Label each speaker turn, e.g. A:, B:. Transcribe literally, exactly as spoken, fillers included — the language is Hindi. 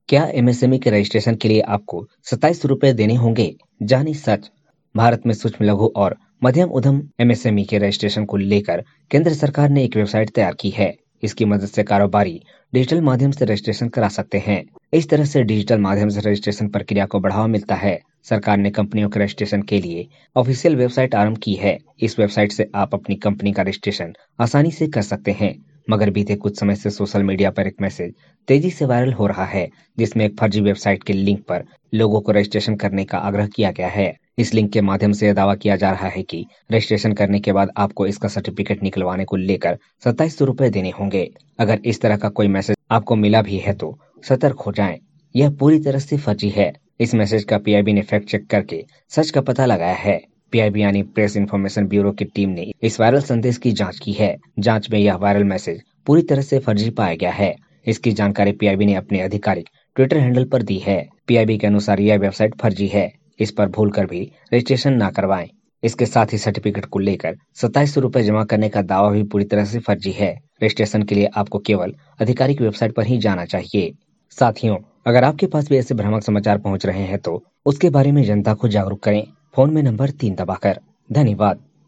A: क्या एमएसएमई के रजिस्ट्रेशन के लिए आपको सत्ताईस रुपए देने होंगे? जाने सच। भारत में सूक्ष्म लघु और मध्यम उद्यम एमएसएमई के रजिस्ट्रेशन को लेकर केंद्र सरकार ने एक वेबसाइट तैयार की है। इसकी मदद से कारोबारी डिजिटल माध्यम से रजिस्ट्रेशन करा सकते हैं। इस तरह से डिजिटल माध्यम से रजिस्ट्रेशन प्रक्रिया को बढ़ावा मिलता है। सरकार ने कंपनियों के रजिस्ट्रेशन के लिए ऑफिशियल वेबसाइट आरंभ की है। इस वेबसाइट से आप अपनी कंपनी का रजिस्ट्रेशन आसानी से कर सकते हैं। मगर बीते कुछ समय से सोशल मीडिया पर एक मैसेज तेजी से वायरल हो रहा है, जिसमें एक फर्जी वेबसाइट के लिंक पर लोगों को रजिस्ट्रेशन करने का आग्रह किया गया है। इस लिंक के माध्यम से यह दावा किया जा रहा है कि रजिस्ट्रेशन करने के बाद आपको इसका सर्टिफिकेट निकलवाने को लेकर सत्ताईस रुपए देने होंगे। अगर इस तरह का कोई मैसेज आपको मिला भी है तो सतर्क हो जाएं। यह पूरी तरह से फर्जी है। इस मैसेज का पीआईबी ने फैक्ट चेक करके सच का पता लगाया है। पीआईबी यानी प्रेस इन्फॉर्मेशन ब्यूरो की टीम ने इस वायरल संदेश की जांच की है। जांच में यह वायरल मैसेज पूरी तरह से फर्जी पाया गया है। इसकी जानकारी पीआईबी ने अपने आधिकारिक ट्विटर हैंडल पर दी है। पीआईबी के अनुसार यह वेबसाइट फर्जी है। इस पर भूल कर भी रजिस्ट्रेशन न करवाएं। इसके साथ ही सर्टिफिकेट को लेकर सत्ताईस रुपए जमा करने का दावा भी पूरी तरह से फर्जी है। रजिस्ट्रेशन के लिए आपको केवल आधिकारिक वेबसाइट पर ही जाना चाहिए। साथियों, अगर आपके पास भी ऐसे भ्रामक समाचार पहुंच रहे हैं तो उसके बारे में जनता को जागरूक करें। फोन में नंबर तीन दबाकर। धन्यवाद।